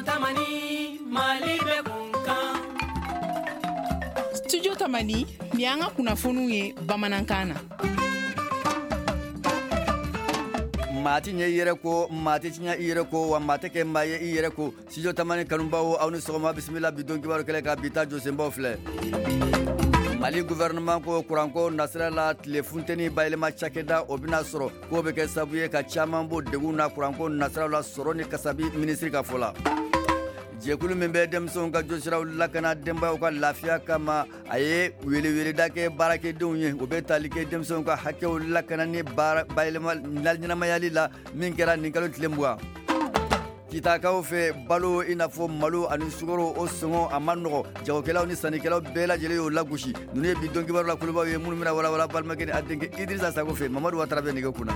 Tamani Mali be kunkan. Studio Tamani ni an ka kunnafoniw ye Bamanankan na. Mati nye yere ko mati tinya yere ko wa mati ke maye yere ko Studio Tamani kanumbawo aw ni sogoma bismillah bidon kibaru kele ka bita Josemba fle. Mali gouvernement ko kuranko nasrala telefonteni baylema chakeda obina soro ko be ke sabuye ka chamambo deguna kuranko nasrala soro ni kasabi ministry ka fola. Jekulu membe demson ka josira lakana demba ka lafiya kama aye wele dake barake dunye obetali ke demson ka hakke lakana ni baylema naljina mayali la min kera ninkalo tlemwa kita kaw fe balo inafo malo ani sugoro o songo amanno jawkelaw ni sanikelaw bela jele yo lagushi nune bidon kibaru la kuluba ye munumina wala balmageni adenke Idrissa Sago fe Mamadou Watrabe ni kuna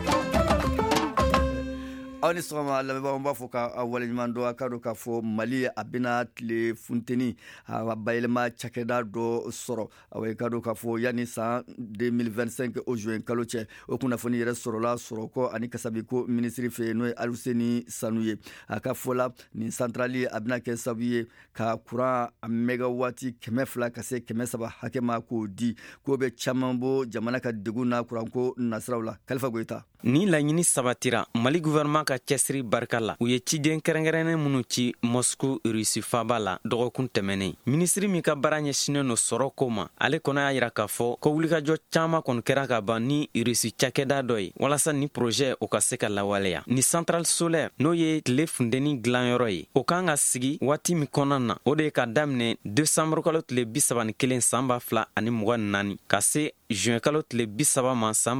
awni soma la ba mba foka awale mando akado ka fo Mali abina tle funteni wa baylema chakeda do soro awe kado ka fo yani sa 2025 au juin kaloche okuna foni yere soro la soro ko ani kasabi ko ministry fe no Aluseni Sanuye aka fola ni centrali abina ke sabiye ka kura megawati kemefla kase kemesaba hakema ko di ko be chamambo jamana ka deguna kuranko nasrawla Khalifa Goita ni laɲini sabatira Mali gouvernement ka cɛsiri barika la u ye ciden kɛrɛnkɛrɛnnen minnu ci Moscou Russie faba la dɔgɔkun tɛmɛnen ministri min ka baara ɲɛsinen no sɔrɔ ko ma ale kɔnɔ y'a yira k'a fɔ ko wulikajɔ caaman kɔni kɛra ka ban ni Russie cakɛda dɔ ye walasa ni projet o ka se ka lawaleya ni centrale solaire n'o ye tile fundeni dilanyɔrɔ ye o kan ka sigi waati min kɔnɔna na o de ye ka daminɛ décembre kalo tile 31 san 2024 ka se juin kalo tile 30 ma san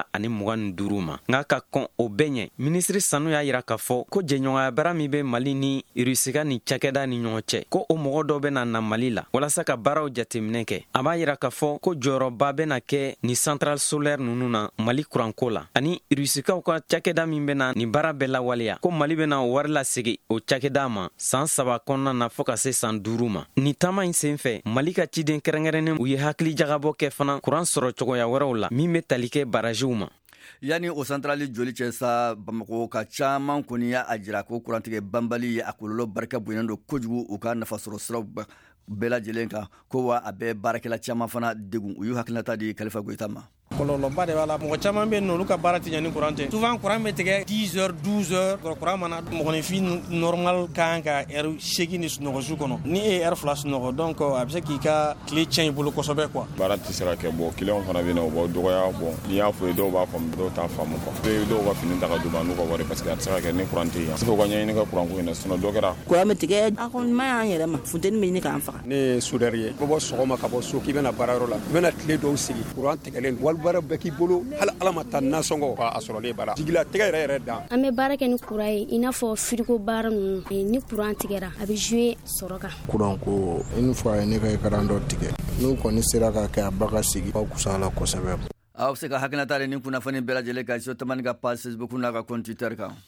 2025 ma nga ka kɔn o bɛɛ ɲɛ ministri Sanu y'a yira k'a fɔ ko jɛɲɔgɔnya bara min bɛ Mali ni Russie ka ni cakɛda ni ɲɔgɔn cɛ ko o mɔgɔ dɔ bɛ na Mali la walasa ka baaraw jateminɛ kɛ a b'a yira k'a fɔ ko jɔyɔrɔba bɛ na kɛ ni centrale solaire ninnu na Mali kuranko la ani Russikaw ka cakɛda min bɛ na ni baara bɛɛ lawaleya ko Mali bɛ na wari lasegi o cakɛda ma san 3 kɔnɔna na fɔ ka se san 5 ma ni taama in senfɛ Mali ka ciden kɛrɛnkɛrɛnnen u ye hakili jagabɔ kɛ fana kuran sɔrɔ cogoya wɛrɛw la min bɛ tali kɛ barajiw ma yani o centrali joli cɛ sa Bamako ka caman kɔni y'a jira ko kurantigɛ banbali ye a kɔlɔlɔ barika bonyana do kojugu u ka nafa sɔrɔ siraw bɛɛ lajɛlen kan ko wa a bɛ baarakɛla caman fana degun u y'u hakilinata di Khalifa Goita ma kɔlɔlɔba de b'a la mɔgɔ caman bɛ olu ka baara tɛ ɲɛ ni courant tɛ souvent courant bɛ tigɛ 10 heures 12 heures courant mana mɔgɔninfin normal kan ka heure 8 ni sunɔgɔ su kɔnɔ ni e heure 2 sunɔgɔ donc a bɛ se k'i ka tile tiɲɛ i bolo kosɛbɛ quoi baara tɛ se ka kɛ bon client fana bɛ na o b'aw dɔgɔya bon n'i y'a fɔ dɔw b'a faamu dɔw t'a faamu quoi dɔw ka fini ta ka d'u ma n'u ka wari parce que a tɛ se ka kɛ ni courant tɛ yen fo ka ɲɛɲini ka courant ko in na sinon dɔ kɛra courant bɛ tigɛ a kɔni ma y'an yɛrɛ ma funteni bɛ ɲini k'an faga ne ye soudeur ye bɔ sɔgɔma ka bɔ so k'i bɛna baarayɔrɔ la i bɛna tile dɔw sigi courant tigɛlen wali baara bɛɛ k'i bolo hali ala ma taa nasɔngɔ a sɔrɔlen bara jigila tɛgɛ yɛrɛ dan an bɛ baara kɛ ni courant ye i n'a fɔ frigo baara ninnu ni courant tigɛra a bɛ jouer sɔrɔ kan courant ko une fois ne ka ekaran dɔ tigɛ n'u kɔni sera ka kɛ a ba ka sigi aw kusala kosɛbɛ aw se ka hakilinata de ni kunnafoni bɛɛ lajɛlen ka Studio Tamani ka page Facebook n'a ka compte Twitter kan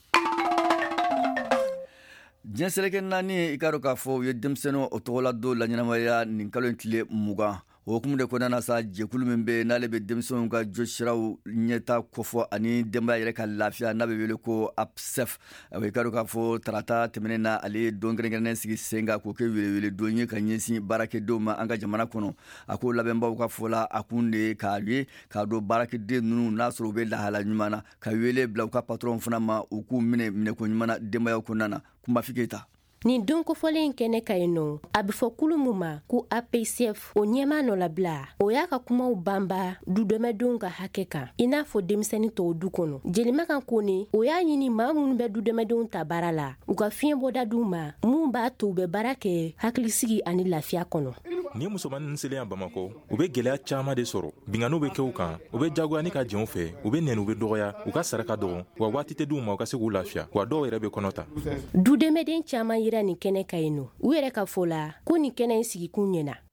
diɲɛ seleke naani i ka dɔn k'a fɔ u ye denmisɛnninw o tɔgɔ la don laɲɛnamaya nin kalo in tile 20 o hukumu de kɔnɔna sa jɛkulu min bɛ n'ale bɛ denmisɛnninw ka jɔsiraw ɲɛta kofɔ ani denbaya yɛrɛ ka lafiya n'a bɛ wele ko APSEF i ka dɔn k'a fɔ tarata tɛmɛnen na ale ye don kɛrɛnkɛrɛnnen sigi sen kan k'o kɛ welewele don ye ka ɲɛsin baarakɛdenw ma an ka jamana kɔnɔ a ko labɛnbaw ka fɔ la a kun de k'a ye k'a dɔn baarakɛden ninnu n'a sɔrɔ u bɛ lahala ɲuman na ka wele bila u ka patron fana ma u k'u minɛko ɲuman na denbayaw kɔnɔna na Kunbafi Keita nin don kofɔlen kɛnɛ ka yen nɔ a bɛ fɔ kulu min ma ko APCF o ɲɛmaa nɔ labila o y'a ka kumaw banba dudɛmɛdenw ka hakɛ kan i n'a fɔ denmisɛnnin tɔw du kɔnɔ jelima kan ko ne o y'a ɲini maa minnu bɛ dudɛmɛdenw ta baara la u ka fiɲɛ bɔda d'u ma mun b'a to u bɛ baara kɛ hakilisigi ani lafiya kɔnɔ ni musomanin selen Bamako u bɛ gɛlɛya caman de sɔrɔ binganiw bɛ kɛ u kan u bɛ jagoya ni ka jɛnw fɛ u bɛ nɛni u bɛ dɔgɔya u ka saraka dɔgɔ wa waati tɛ d'u ma u ka se k'u lafiya wa dɔw yɛrɛ bɛ kɔnɔ ta dudɛmɛden caman yira nin kɛnɛ ka yen nɔ u yɛrɛ ka fɔ la ko nin kɛnɛ in sigikun ɲɛna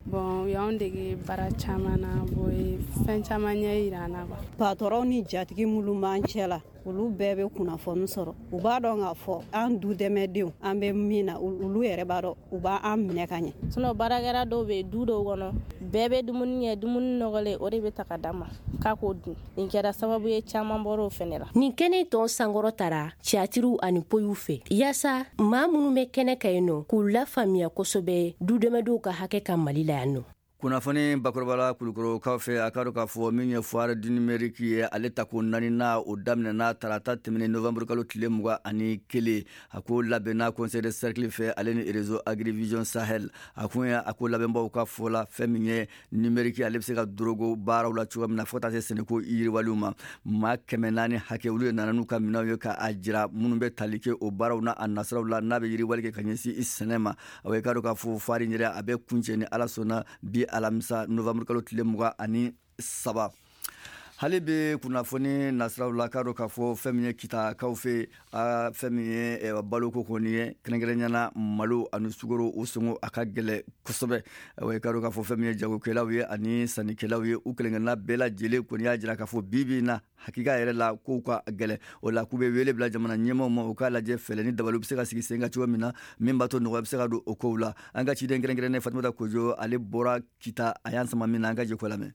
Bon, y'an dege bara caman na, bon, fɛn caman ɲɛ yira na ba. Patɔrɔnw ni jatigi minnu b'an cɛ la, olu bɛɛ bɛ kunnafoni sɔrɔ. U b'a dɔn k'a fɔ an du dɛmɛdenw an bɛ min na, olu yɛrɛ b'a dɔn u b'an minɛ ka ɲɛ. Sinon baarakɛla dɔw bɛ du dɔw kɔnɔ, bɛɛ bɛ dumuni kɛ, dumuni nɔgɔlen o de bɛ ta ka d'a ma k'a k'o dun. Nin kɛra sababu ye caman bɔr'o fɛnɛ la. Nin kɛnɛ tɔn sankɔrɔ tara cɛatiriw ani poyiw fɛ yaasa maa minnu bɛ kɛnɛ ka yen nɔ k'u lafaamuya kosɛbɛ du dɛmɛdenw ka hakɛ ka Mali la yan nɔ. kunnafoni bakurubala kulukorokaw fɛ a ka dɔn k'a fɔ min ye foire du numérique ye ale ta ko 4nan o daminɛna tarata tɛmɛnen novembre kalo tile 21 a ko labɛnna conseil de cercle fɛ ale ni réseau agrivision sahel a kun ye a ko labɛnbaw ka fɔ la fɛn min ye numérique ale bɛ se ka dorogo baaraw la cogoya min na fo ka taa se sɛnɛko yiriwaliw ma maa 400 hakɛ olu ye nana n'u ka minɛnw ye k'a jira minnu bɛ tali kɛ o baaraw na a nasiraw la n'a bɛ yiriwali kɛ ka ɲɛsin sɛnɛ ma a ka dɔn k'a fɔ foire in yɛrɛ a bɛ kuncɛ ni ala sɔnna bi alamisa novembre kalo tile 23 hali be kunnafoni nasiraw la ka dɔn k'a fɔ fɛn min ye kitakaw fɛ fɛn min ye baloko kɔni ye kɛrɛnkɛrɛnyana malo ani sugaro o sɔngɔ a ka gɛlɛ kosɛbɛ ka dɔn k'a fɔ fɛn min ye jagokɛlaw ye ani sannikɛlaw ye u kelenkɛrɛnna bɛɛ lajɛlen kɔni y'a jira k'a fɔ bibi na hakika yɛrɛ la kow ka gɛlɛ o la k'u bɛ wele bila jamana ɲɛmaw ma u k'a lajɛ fɛlɛ ni dabaliw bɛ se ka sigi sen kan cogo min na min b'a to nɔgɔya bɛ se ka don o kow la an ka ciden kɛrɛnkɛrɛnnen Fatumata Kojo ale bɔra kita a y'an sama min na an ka jɛ ko lamɛn.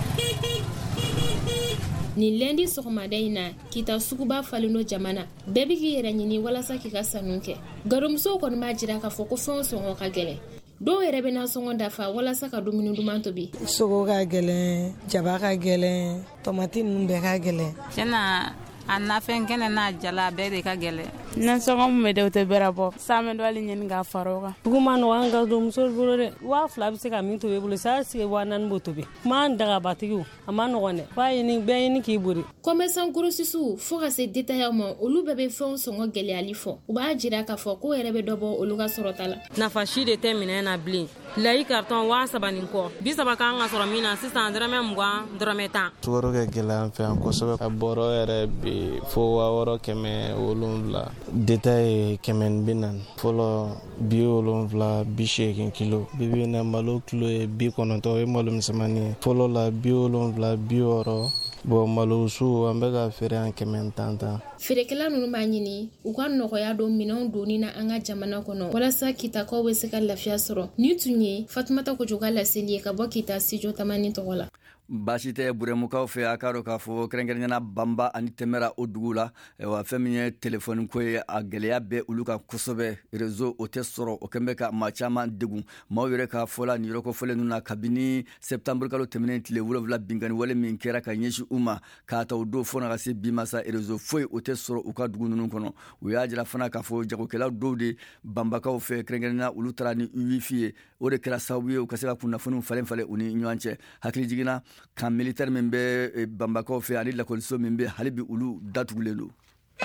Ni lendi sɔgɔmada in na kita suguba faleno jamana bɛɛ bɛ k'i yɛrɛ ɲini walasa k'i ka sanu kɛ garomusow kɔni b'a jira k'a fɔ ko fɛnw sɔngɔ ka gɛlɛ dɔw yɛrɛ bɛ na sɔngɔ dafa walasa ka dumuni duman tobi sogo ka gɛlɛn jaba ka gɛlɛn tomati ninnu bɛɛ ka gɛlɛn tiɲɛna a nafɛn kɛnɛ n'a jala bɛɛ de ka gɛlɛn nasɔngɔ min bɛ de o tɛ bɛrɛ bɔ saamɛ dɔ hali ɲini k'a fara o kan dugu ma nɔgɔ an ka muso bolo dɛ 2000 bɛ se ka min tobi bolo saa sigi 4000 b'o tobi m'an dagabatigiw a ma nɔgɔn dɛ f'a ɲini bɛɛ ɲini k'i bori commerçant grossistes fo ka se détaillants ma olu bɛɛ bɛ fɛnw sɔngɔ gɛlɛyali fɔ u b'a jira k'a fɔ ko yɛrɛ bɛ dɔ bɔ olu ka sɔrɔta la nafa si de tɛ minɛn na bilen layi carton 7000 nin kɔ 30 kan ka sɔrɔ min na sisan dɔrɔmɛ 20 dɔrɔmɛ 10 sukaro kɛ gɛlɛya an fɛ yan kosɛbɛ a bɔrɔ yɛrɛ bi fo 600 détail ye 440 fɔlɔ 70 80 kilo bibi na malo kilo ye 90 o ye malo misɛmani ye fɔlɔ la 70 60 bon malo su an bɛ ka feere an 110 feerekɛla ninnu b'a ɲini u ka nɔgɔya don minɛnw donni na an ka jamana kɔnɔ walasa kitakaw bɛ se ka lafiya sɔrɔ ni tun ye Fatumata Kojo ka laseli ye ka bɔ kita studio tamani tɔgɔ la baasi tɛ burɛmukaw fɛ a ka dɔn k'a fɔ kɛrɛnkɛrɛnyana Bamba ani Tɛmɛra o dugu la wa fɛn min ye telefɔni ko ye a gɛlɛya bɛ olu kan kosɛbɛ réseau o tɛ sɔrɔ o kɛn bɛ ka maa caman degun maaw yɛrɛ k'a fɔ la nin yɔrɔ kɔfɔlen ninnu na kabini septembre kalo tɛmɛnen tile 7 binkani wale min kɛra ka ɲɛsin u ma k'a ta o don fɔ na ka se bi ma sa réseau foyi o tɛ sɔrɔ u ka dugu ninnu kɔnɔ u y'a jira fana k'a fɔ jagokɛlaw dɔw de Bambakaw fɛ kɛrɛnkɛrɛnyana olu taara ni wifi ye o de kɛra sababu ye u ka se ka kunnafoniw falen u ni ɲɔgɔn cɛ hakili jiginna kan militaire min bɛ Bambakaw fɛ ani lakɔliso min bɛ hali bi olu datugulen don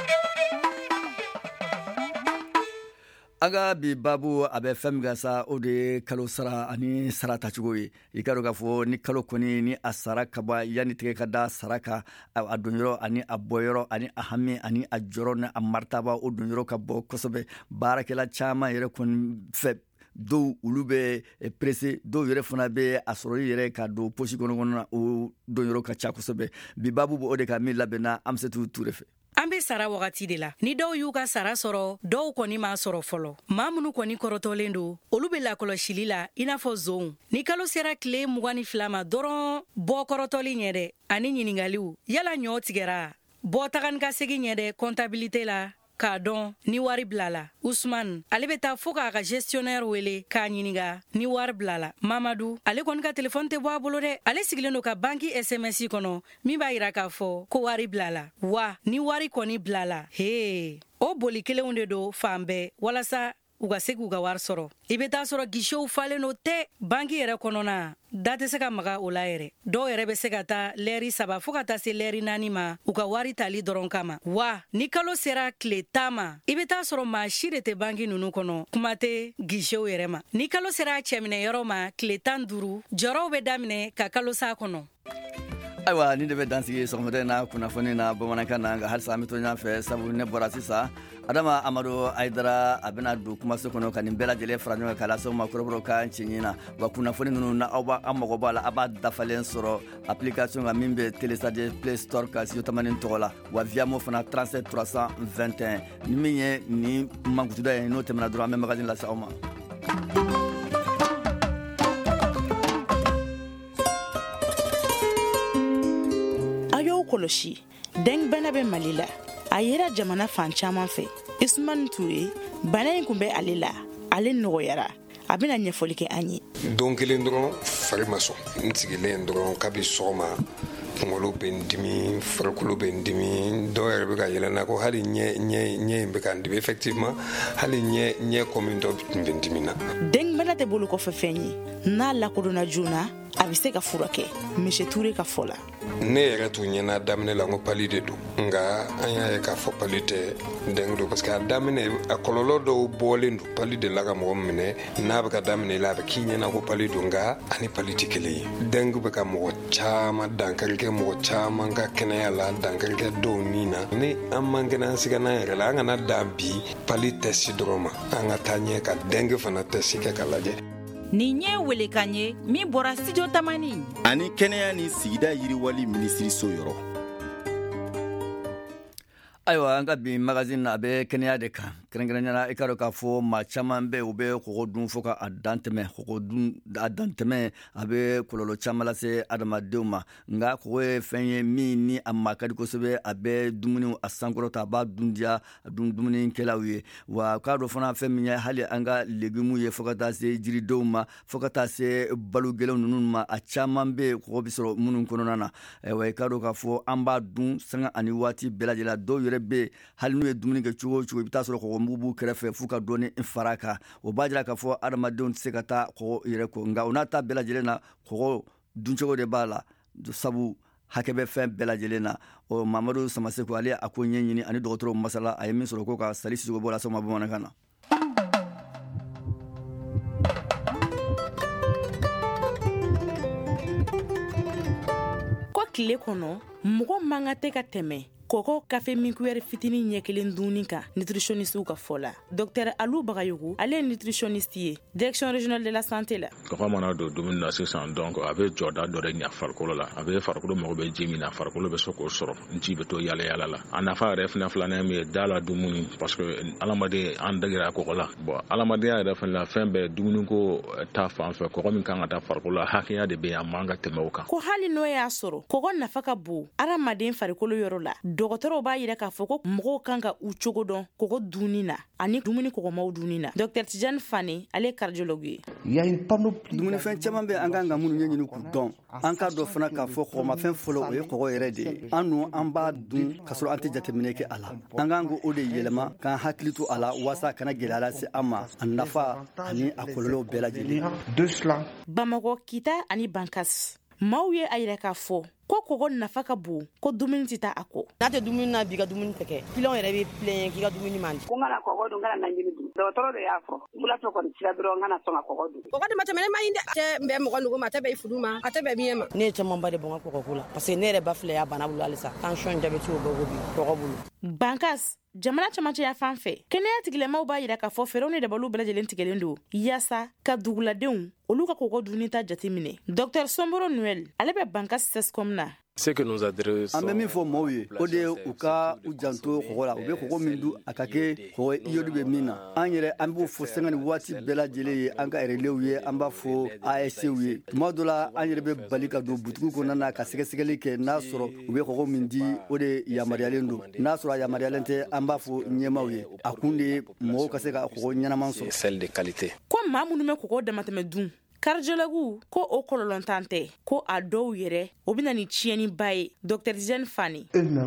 an ka bi babu a bɛ fɛn min ka sa o de ye kalo sara ani sara tacogo ye i ka dɔn k'a fɔ ni kalo kɔni ni a sara ka ban yanni tigɛ ka da sara kan a donyɔrɔ ani a bɔyɔrɔ ani a hami ani a jɔrɔ ni a maritaba o donyɔrɔ ka bɔ kosɛbɛ baarakɛla caman yɛrɛ kɔni fɛ dɔw olu bɛ presse dɔw yɛrɛ fana bɛ a sɔrɔli yɛrɛ ka don posi kɔnɔ na o donyɔrɔ ka ca kosɛbɛ bi babu bɔ o de ka min labɛnna Amsatou Touré fɛ an be sara wagati de la ni dɔw y'u ka sara sɔrɔ dɔw kɔni m'a sɔrɔ fɔlɔ maa minnu kɔni kɔrɔtɔlen don olu be lakɔlɔsili la i n'a fɔ zonw ni kalo sera tile 22 ma dɔrɔn bɔ kɔrɔtɔli ɲɛ dɛ ani ɲiningaliw yala ɲɔ tigɛra bɔ tagani ka segin ɲɛ dɛ comptabilité la k'a dɔn ni wari bilala Usman ale bɛ taa fo k'a ka gestionnaire wele k'a ɲininga ni wari bilala Mamadu ale kɔni ka telefɔni tɛ bɔ a bolo dɛ ale sigilen don ka banki SMS kɔnɔ min b'a yira k'a fɔ ko wari bilala wa ni wari kɔni bilala o boli kelenw de don fan bɛɛ walasa u ka se k'u ka wari sɔrɔ i bɛ taa sɔrɔ guichetw falen no tɛ banki yɛrɛ kɔnɔna da tɛ se ka maga o la yɛrɛ dɔw yɛrɛ bɛ se ka taa lɛri 3 fo ka taa se lɛri 4 ma u ka wari tali dɔrɔn kama wa ni kalo sera tile 10 ma i bɛ taa sɔrɔ maa si de tɛ banki ninnu kɔnɔ kuma tɛ guichetw yɛrɛ ma ni kalo sera cɛminɛ yɔrɔ ma tile 15 jɔrɔw bɛ daminɛ ka kalo sa kɔnɔ Ayiwa ni de bɛ dansigi sɔgɔmada na kunnafoni na bamanankan na nka halisa an bɛ to ɲɔgɔn fɛ sabu ne bɔra sisan Adama Amadu Aidara a bɛna don kumaso kɔnɔ ka nin bɛɛ lajɛlen fara ɲɔgɔn kan k'a lase aw ma kɔrɔbɔrɔw ka ci ɲini na wa kunnafoni ninnu na aw b'a mago b'a la a b'a dafalen sɔrɔ application kan min bɛ télécharger Play Store kan studio Tamani tɔgɔ la wa via mo fana 37 321 ni min ye ni mankutuda ye n'o tɛmɛna dɔrɔn an bɛ magazine lase aw ma. Koloshi deng bana be Mali la a yera jamana fan caman fɛ Ismane Touré bana in kun bɛ ale la ale nɔgɔyara a bɛna ɲɛfɔli kɛ an ye. Don kelen dɔrɔn fari ma sɔn n sigilen dɔrɔn kabi sɔgɔma kunkolo bɛ n dimi farikolo bɛ n dimi dɔw yɛrɛ bɛ ka yɛlɛnna ko hali ɲɛ in bɛ ka n dimi effectivement hali ɲɛ kɔmi dɔ tun bɛ n dimi na. Deng bana tɛ bolo kɔfɛ fɛn ye n'a lakodɔnna joona a bɛ se ka furakɛ Monsieur Touré ka fɔ la. Ne yɛrɛ tun ɲɛna daminɛ la n ko pali de don nka an y'a ye k'a fɔ pali tɛ Deng don parce que a daminɛ a kɔlɔlɔ dɔw bɔlen don pali de la ka mɔgɔ minɛ n'a bɛ ka daminɛ la a bɛ k'i ɲɛna ko pali don nka ani pali tɛ kelen ye. Deng bɛ ka mɔgɔ caman dankari kɛ mɔgɔ caman ka kɛnɛya la dankari kɛ dɔw ni na ni an man kɛnɛ an siga n'an yɛrɛ la an kana dan bi pali tɛsi dɔrɔn ma an ka taa ɲɛ ka Deng fana tɛsi kɛ ka lajɛ. Nin ye welekan ye min bɔra studio Tamani ani kɛnɛya ni sigida yiriwali minisiriso yɔrɔ. Ayiwa an ka bi magazine na a bɛ kɛnɛya de kan kɛrɛnkɛrɛnnenya i ka dɔn k'a fɔ maa caman bɛ u bɛ kɔgɔ dun fo ka a dantɛmɛ kɔgɔ dun a dantɛmɛ a bɛ kɔlɔlɔ caman lase adamadenw ma nka kɔgɔ ye fɛn ye min ni a ma ka di kosɛbɛ a bɛ dumuni a sankɔrɔta a b'a dun diya a dun dumunikɛlaw ye wa k'a dɔn fana fɛn min ye hali an ka légumes ye fo ka taa se jiridenw ma fo ka taa se balo gɛlɛnw ninnu ma a caman bɛ kɔgɔ bɛ sɔrɔ minnu kɔnɔna na wa i ka dɔn k'a fɔ an b'a dun sanga ani waati bɛɛ lajɛlen la dɔw yɛrɛ bɛ hali n'u ye dumuni kɛ cogo o cogo i bɛ taa sɔrɔ kɔgɔ mugu b'u kɛrɛfɛ f'u ka dɔɔni fara kan o b'a jira k'a fɔ adamadenw tɛ se ka taa kɔgɔ yɛrɛ kɔ nka o n'a ta bɛɛ lajɛlen na kɔgɔ duncogo de b'a la sabu hakɛ bɛ fɛn bɛɛ lajɛlen na o Mamadu Samaseko ale a ko ɲɛɲini ani dɔgɔtɔrɔw masala a ye min sɔrɔ ko ka Sali Sisogo bɔ lase ma bamanankan na. Ko tile kɔnɔ mɔgɔ man ka tɛ ka tɛmɛ kɔgɔ kafe minkuɛri fitinin ɲɛ kelen dunni kan nutritionniste ka fɔ la. Dr Alu Bagayogo ale ye nutritionniste ye direction régionale de la santé la. Kɔgɔ mana don dumuni na sisan donc a bɛ jɔda dɔ de ɲa farikolo la a bɛ farikolo mago bɛ ji min na farikolo bɛ se k'o sɔrɔ ji bɛ to yala yala la a nafa yɛrɛ fana filanan min ye da la dumuni parce que adamaden an degera kɔgɔ la bon adamadenya yɛrɛ fana la fɛn bɛɛ dumuni ko ta fan fɛ kɔgɔ min kan ka taa farikolo la hakɛya de bɛ yen a man ka tɛmɛ o kan. Ko hali n'o y'a sɔrɔ kɔgɔ nafa ka bon adamaden farikolo yɔrɔ la dɔgɔtɔrɔw b'a yira k'a fɔ ko mɔgɔw kan ka u cogo dɔn kɔgɔ dunni na ani dumuni kɔgɔmaw dunni na. Dr Tijani Fane ale ye cardiologue ye. Dumunifɛn caman bɛ an kan ka minnu ɲɛɲini k'u dɔn an ka dɔ fana k'a fɔ kɔgɔmafɛn fɔlɔ o ye kɔgɔ yɛrɛ de ye an nu an b'a dun ka sɔrɔ an tɛ jateminɛ kɛ a la an kan k'o de yɛlɛma k'an hakili to a la walasa a kana gɛlɛya lase an ma a nafa ani a kɔlɔlɔw bɛɛ lajɛlen. Bamakɔ Kita ani Bankas maaw ye a yira k'a fɔ ko kɔgɔ nafa ka bon ko dumuni tɛ taa a kɔ. N'a tɛ dumuni na bi ka dumuni tɛ kɛ pilɔn yɛrɛ bɛ pilɛn k'i ka dumuni man di. Ko n kana kɔgɔ dun n kana najini dun dɔgɔtɔrɔ de y'a fɔ wulafɛ kɔni sira dɔrɔn n kana sɔn ka kɔgɔ dun. Kɔgɔ de ma tɛmɛ ne ma ɲi dɛ a tɛ bɛn mɔgɔ nugu ma a tɛ bɛn fudu ma a tɛ bɛn biɲɛ ma. Ne ye camanba de bɔn n ka kɔgɔko la parce que ne yɛrɛ ba filɛ y'a bana bolo halisa tension jabɛti o bɛɛ bi kɔgɔ bolo. Bankas jamana camancɛ ya fan fɛ kɛnɛya tigilamaw b'a yira k'a fɔ fɛɛrɛw ni dabaliw bɛɛ lajɛlen tigɛlen don yaasa ka duguladenw olu ka kɔgɔ dunni ta jate minɛ. Dr Somboro Noel ale bɛ Bankas CESCOM na. An bɛ min fɔ maaw ye o de ye u ka u janto kɔgɔ la u bɛ kɔgɔ min dun a ka kɛ kɔgɔ iyodi bɛ min na an yɛrɛ an b'o fɔ sanga ni waati bɛɛ lajɛlen ye an ka relais ye an b'a fɔ ASCw ye tuma dɔ la an yɛrɛ bɛ bali ka don butigiw kɔnɔna na ka sɛgɛsɛgɛli kɛ n'a sɔrɔ u bɛ kɔgɔ min di o de yamaruyalen don n'a sɔrɔ a yamaruyalen tɛ an b'a fɔ ɲɛmaaw ye a kun de ye mɔgɔw ka se ka kɔgɔ ɲɛnaman sɔrɔ. Celle de qualité. Ko maa minnu bɛ kɔgɔ damatɛmɛ dun cardiologue ko o kɔlɔlɔntan tɛ ko a dɔw yɛrɛ o bɛna ni tiɲɛniba ye. Dr Tijani Fane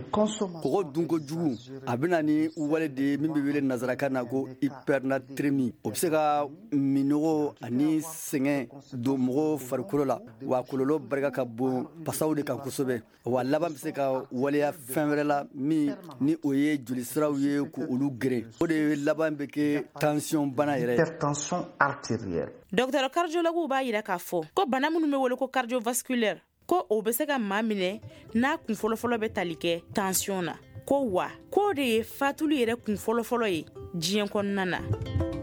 kɔgɔ dunko jugu a bɛna ni wale de ye min bɛ wele nazarakan na ko hypernatremie o bɛ se ka minɔgɔ ani sɛgɛn don mɔgɔw farikolo la wa kɔlɔlɔ barika ka bon pasaw de kan kosɛbɛ wa laban bɛ se ka waleya fɛn wɛrɛ la min ni o ye jolisiraw ye k'olu geren o de laban bɛ kɛ tension bana yɛrɛ hypertension artérielle. Dr cardiologue b'a yira k'a fɔ ko bana minnu bɛ wele ko cardiovasculaire ko o bɛ se ka maa minɛ n'a kun fɔlɔfɔlɔ bɛ tali kɛ tension na ko wa k'o de ye fatuli yɛrɛ kun fɔlɔfɔlɔ ye diɲɛ kɔnɔna na.